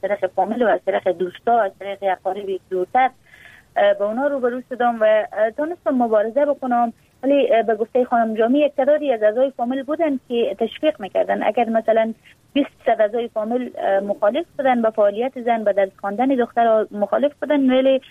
طریق فامیل و از طریق دوستا، از طریق اقارب دورتر با اونا روبرو شدم و تونستم مبارزه بکنم. ولی به گفته خانم جامی یک تعدادی از اعضای فامیل بودن که تشویق میکردن. اگر مثلا 20% اعضای فامیل مخالف بودن به فعالیت زن، به درس خواندن دختر مخالف بودن، ولی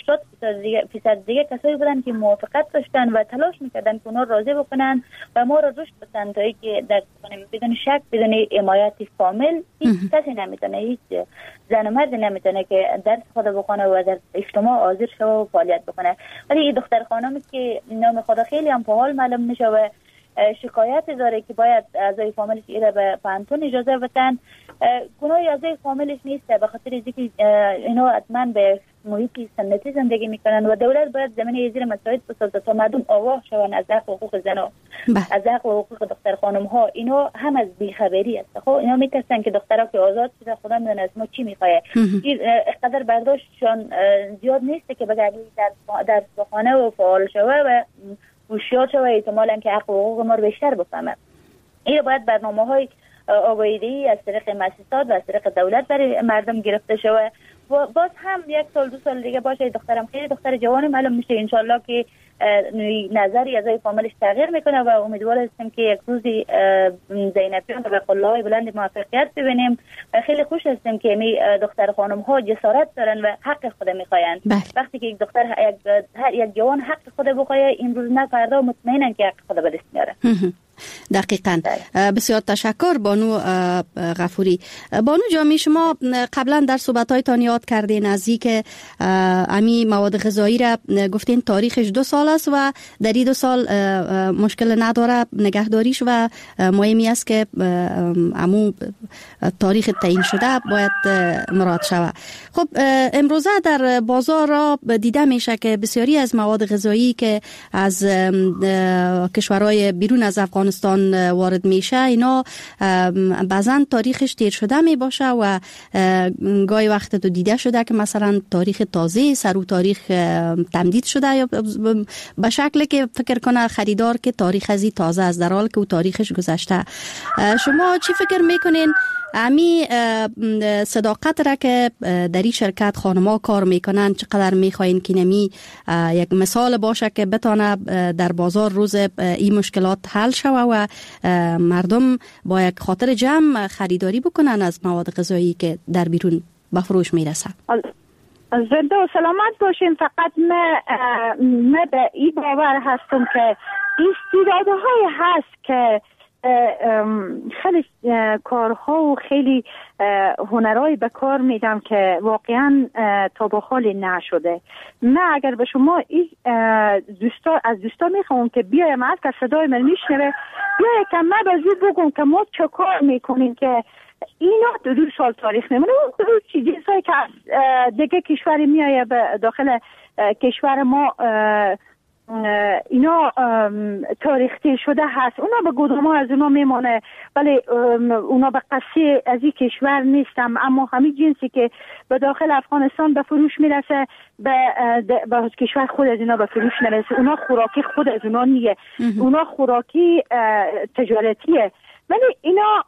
80% دیگه کسایی بودن که موافقت داشتن و تلاش میکردن که اونا راضی بکنن و ما را رشد بدن تا اینکه درس بخونیم بدون شک، بدون حمایت فامیل هیچ کسی نمیتونه، هیچ زن و مرد نمیتونه که درس خود بخونه و در اجتماع حاضر شه و فعالیت بکنه. ولی این دختر خانمی که نام خود خیلی هم فعال معلوم میشه و شکایت داره که باید اعضای فامیلش ایره به پانتون اجازه بدن، گناهی اعضای فامیلش نیست، به خاطر اینکه اینا حتما به محیط سنتی زندگی میکنن و دولت باید زمینه زیر مساعد بسازه تا مردم آگاه شون از حق و حقوق زنا، از حق و حقوق دختر خانم ها. اینا هم از بیخبری است. خب اینا میترسن که دخترها که آزاد شده خدا میدونه از ما چی میخواد. این قدر برداشتشون زیاد نیست که بگردی در خانه و فعال شوه و هوشیار شوه، احتمالاً که حق و حقوق ما رو بیشتر بفهمه. این باید برنامه‌های آگاهی‌دهی از طریق مؤسسات و از طریق دولت برای مردم گرفته شوه. و باز هم 1 سال 2 سال دیگه باشه دخترم خیلی دختر جوان معلوم میشه، انشالله که نظری از فامیلش تغییر میکنه و امیدوار هستیم که یک روزی زینبیان به قله‌های بلند موفقیت ببینیم و خیلی خوش هستیم که می دختر خانم ها جسارت دارن و حق خود میخواین. وقتی که یک دختر یک جوان حق خود بخواد، این روز نه فردا مطمئنن که حق خود به دست میاره. دقیقاً. بسیار تشکر بانو غفوری. بانو جامی، شما قبلا در صحبت‌هایتان یاد کردین از اینکه امی مواد غذایی را گفتین تاریخش 2 سال است و در این 2 سال مشکل نداره نگهداریش و مهمی است که امو تاریخ تعیین شده باید مراعات شود. خب امروزه در بازار را دیده میشه که بسیاری از مواد غذایی که از کشورهای بیرون از افغانستان وارد میشه، اینا بعضا تاریخش تیر شده می باشه و گاهی وقت تو دیده شده که مثلا تاریخ تازه سر تاریخ تمدید شده یا به شکلی که فکر کنه خریدار که تاریخ ازی تازه است در حالی که او تاریخش گذشته. شما چی فکر میکنین امی صداقت را که در این شرکت خانم‌ها کار میکنن چقدر میخواین که نمی یک مثال باشه که بتانه در بازار روز این مشکلات حل شوه و مردم با یک خاطر جمع خریداری بکنن از مواد غذایی که در بیرون به فروش میرسه؟ زنده و سلامت باشین. فقط من به این باور هستم که استعدادهای هست که خیلی کارها و خیلی هنرهای به کار میدم که واقعا تا به حال نشده. من اگر به شما از دوستا میخوام که بیایم از که صدای من میشنوه بیایم که من به زود بگم که ما چه کار میکنیم که اینا 2 سال تاریخ نمونه. اون چیزایی که دیگه کشوری میایه به داخل کشور ما اینا تاریخی شده هست، اونا به گودام ها از اونا میمانه، ولی اونا به قصی از این کشور نیستم، اما همین جنسی که به داخل افغانستان به فروش میرسه به کشور خود از اونا به فروش نرسه. اونا خوراکی خود از اونا نیه، اونا خوراکی تجارتیه، ولی اینا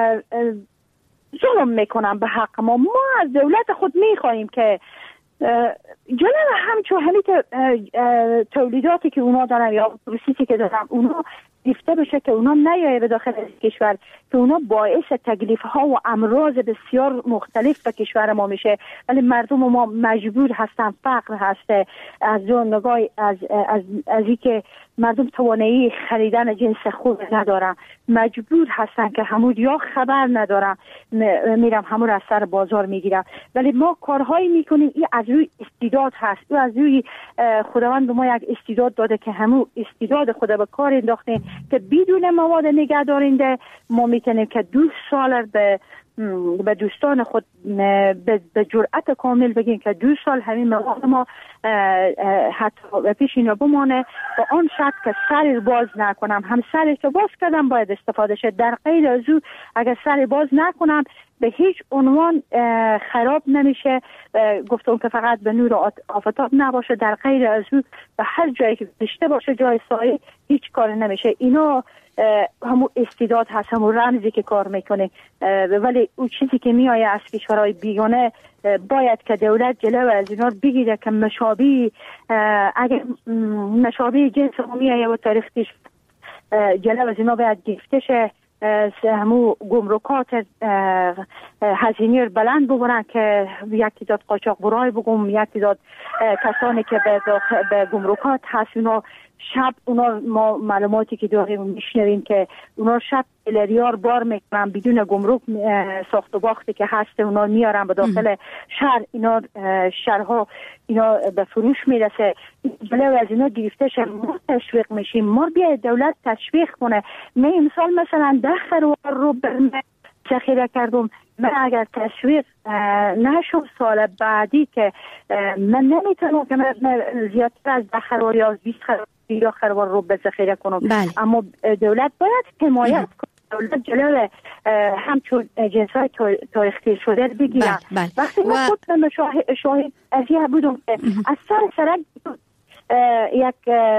ظلم میکنن به حق ما. ما از دولت خود میخواهیم که جلال همچون همین تولیداتی که اونا دارن یا پروسیسی که دارن اونا دیفته بشه که اونا نیایه به داخل کشور، که اونا باعث تکلیف ها و امراض بسیار مختلف به کشور ما میشه، ولی مردم ما مجبور هستن، فقر هسته از اون نگاه از این که مردم توانایی خریدن جنس خوب ندارن، مجبور هستن که همون یا خبر ندارن میرم همون از سر بازار میگیرم. ولی ما کارهایی میکنیم این از روی استعداد هست، این از روی خداوند به ما یک استعداد داده که همون استعداد خدا به کار انداخته که بدون مواد نگهدارنده ما میتونیم که 2 سال به دوستان خود به جرأت کامل بگیم که 2 سال همین مواد ما حتی پیش اینا بمانه با آن شرط که سر باز نکنم. هم سری که باز کردم باید استفاده شد، در غیر از او اگر سر باز نکنم به هیچ عنوان خراب نمیشه. گفتم که فقط به نور آفتاب نباشه، در غیر از او به هر جایی که داشته باشه جای سایه هیچ کار نمیشه. اینا همون استعداد هست، همون رمزی که کار میکنه، ولی اون چیزی که میآیه از کشورهای بیگانه باید که دولت جلو از اینا بگیره که مشابه اگر مشابه جنس هم میآیه و تاریخش جلو از اینا باید گرفته شه. همو گمرکات هزینه بلند ببرن که یکی داد قاچاق برای بگم، یکی داد کسانی که به گمرکات هست اونا شب اونا ما معلوماتی که داریم میشنویم که اونا شب میلیارد بار میکنن بدون گمرک ساخت و باختی که هست اونا میارن به داخل شهر، اینا شهرها اینا به فروش میرسه. جلو از اینا گرفته شه، ما تشویق میشیم، ما بیاید دولت تشویق کنه. من امسال مثلا 10 خروار رو ذخیره کردم، من اگر تشویق نشم سال بعدی که من نمیتونم که من زیادتر از 10 خروار یا 20 خروار رو به ذخیره کنم. اما دولت باید حمایت کنه، دولت جلو همچون جنس‌های تاریخی شده بگیرن. وقتی من خود شاهد ازیه بودم که از سرک یک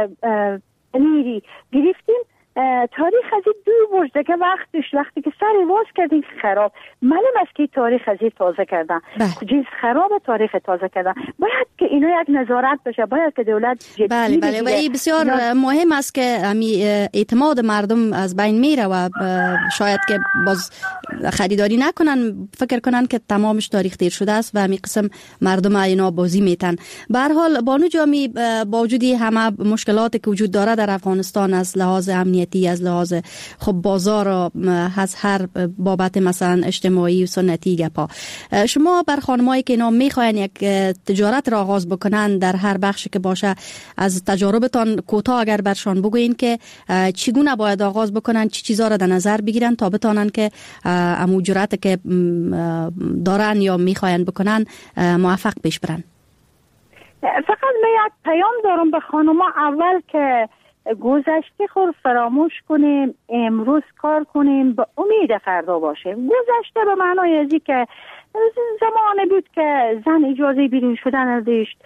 پنیری گرفتیم، تاریخ از این 2 برج که وقتی که سر واز کردیم خراب، معلوم است که تاریخ از این تازه کردن، جنس خراب تاریخ تازه کردن. باید که اینا یک نظارت بشه، باید که دولت جدی بله و این بسیار مهم است که اعتماد مردم از بین میره و شاید که باز خریداری نکنن، فکر کنن که تمامش تاریخ دیر شده است و همین قسم مردم اینا بازی میتن. به هر حال بانو جامی، با وجود همه مشکلاتی که وجود داره در افغانستان از لحاظ امنیتی، از لحاظ خب بازار و از هر بابت مثلا اجتماعی و سنتی گپا، شما بر خانمایی که اینا میخواین یک تجارت را آغاز بکنن در هر بخشی که باشه، از تجاربتان کوتاه اگر برشان بگوین که چگونه باید آغاز بکنن، چی چیزا را در نظر بگیرن تا بتونن که امو جرأت که دارن یا میخواین بکنن موفق پیش برن. فقط من یک پیام دارم به خانم‌ها، اول که گذشته خود فراموش کنیم، امروز کار کنیم، به امید فردا باشه. گذشته به معنای ازی که زمانی بود که زن اجازه بیرون شدن نداشت،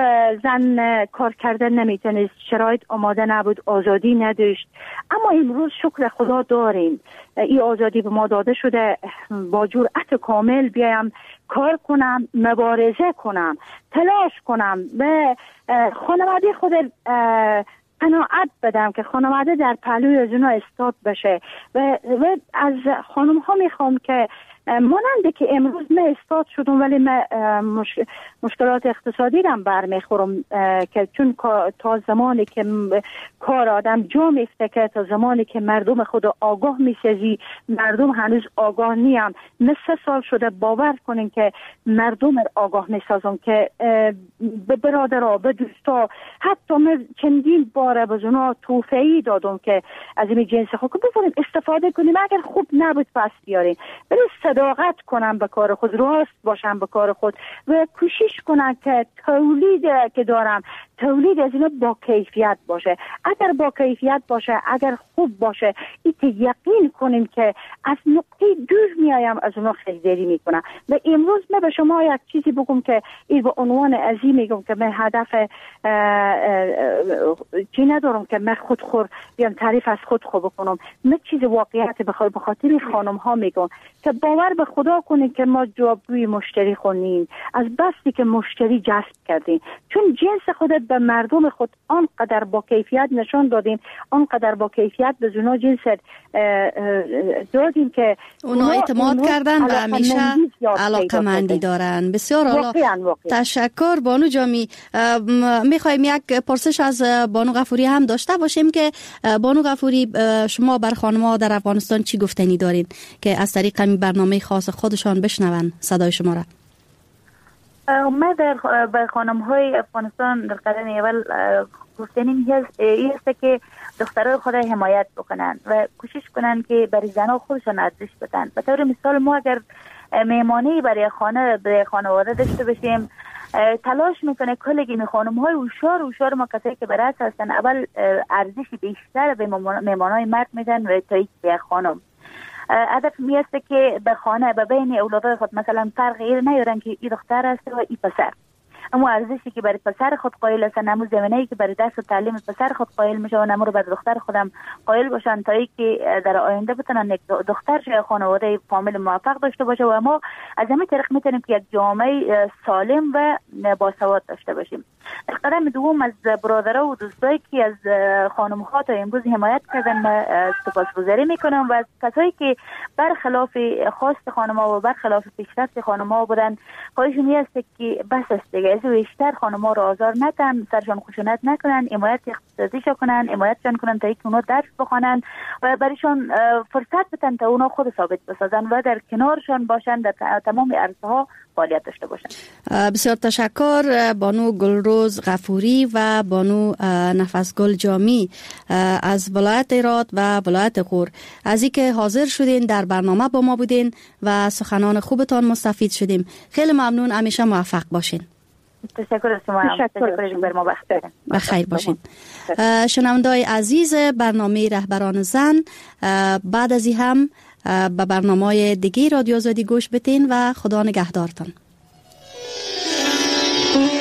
زن کار کردن نمیتونست، شرایط آماده نبود، آزادی نداشت. اما امروز شکر خدا داریم، این آزادی به ما داده شده. با جرأت کامل بیایم کار کنم، مبارزه کنم، تلاش کنم، به خانواده خود قناعت بدم که خانواده در پهلوی از اونا استاد بشه و از خانم ها میخوام که ماننده که امروز من استاد شدم ولی من مشکلات اقتصادی رم برمیخورم، که چون تا زمانی که کار آدم جا میفته که تا زمانی که مردم خود آگاه میسازی، مردم هنوز آگاه نیم. من 3 سال شده باور کنین که مردم آگاه میسازم که به برادرها، به دوستا، حتی من چندین بار به اونا توفیقی دادم که از این جنس خود بفرمایید استفاده کنیم، اگر خوب نبود پس بیارین، ولی صداقت کنم به کار خود، راست باشم به کار خود و کوشش کنم که تولید که دارم، تولید از اینا با کیفیت باشه. اگر با کیفیت باشه، اگر خوب باشه، ایت یقین کنیم که از نقطه دور میایم از اونا خریداری میکنم. و امروز من به شما یک چیزی بگم که این به عنوان عظیم میگم که من هدف چی ندارم که من خودخور بیام تعریف از خودخور بکنم. من چیز واقعیت به خاطر خانم ها میگم که باور به خدا کنید که ما جوابگوی مشتری خونیم، از بستی که مشتری جذب کردیم، چون جنس خودت به مردم خود آنقدر با کیفیت نشان دادیم، آنقدر با کیفیت به زنا جنس دادیم که اونا اعتماد کردن و همیشه علاقه‌مندی دارن. بسیار عالی، تشکر بانو جامی. میخوایم یک پرسش از بانو غفوری هم داشته باشیم که بانو غفوری، شما بر خانم‌ها در افغانستان چی گفتنی دارین که از طریق این برنامه خاص خودشان بشنون صدای شما را؟ من به خانم‌های افغانستان در قرن اول گفتنیم این است که دخترای خود حمایت بکنن و کوشش کنن که برای زنها خودشان ارزش بدن. به طور مثال ما اگر مهمانی برای خانواده داشته باشیم، تلاش میکنه کلگی خانم‌های هوشیار ما کسایی که برای هستن اول ارزش بیشتر به مهمانای مرد میدن و تا یک خانم. هدف میسته که به خانه به بین اولادای خود مثلا فرق نیارن که این دختر است و این پسر. اما ارزشی که برای پسر خود قائل هستن، اما زمینه‌ای که برای درس و تعلیم پسر خود قائل میشن، اما رو برای دختر خودم قائل باشن تا اینکه در آینده بتونن یک دختر یا خانواده فامیل موفق داشته باشه. و اما از همین طریق میتونیم که یک جامعه سالم و باسواد داشته باشیم. قدم دوم از برادرها و دوستایی که از خانم‌ها تا امروز حمایت کردن ما سپاسگزاری میکنم و از کسایی که برخلاف خواست خانم‌ها و برخلاف پیشرفت خانم‌ها بودن، خواهش می است که بس است دیگه، از بیشتر خانم‌ها رو آزار ندن، سرشان خشونت نکنن، حمایت اقتصادیشون کنن، حمایتشان کنن تا اینکه اونا درس بخونن و برایشان فرصت بدن تا اونا خود ثابت بسازن و در کنارشان باشن، در تمام عرصه‌ها فعالیت داشته باشن. بسیار تشکر بانو گلروز غفوری و بانو نفسگل جامی از ولایت هرات و ولایت غور از اینکه حاضر شدین در برنامه با ما بودین و سخنان خوبتان مستفید شدیم. خیلی ممنون، همیشه موفق باشین. تشکر از شما. تشکر بر ما بخیر باشین. شنوندای عزیز برنامه رهبران زن، بعد از این هم به برنامه دیگه رادیو آزادی گوش بتین و خدا نگهدارتان.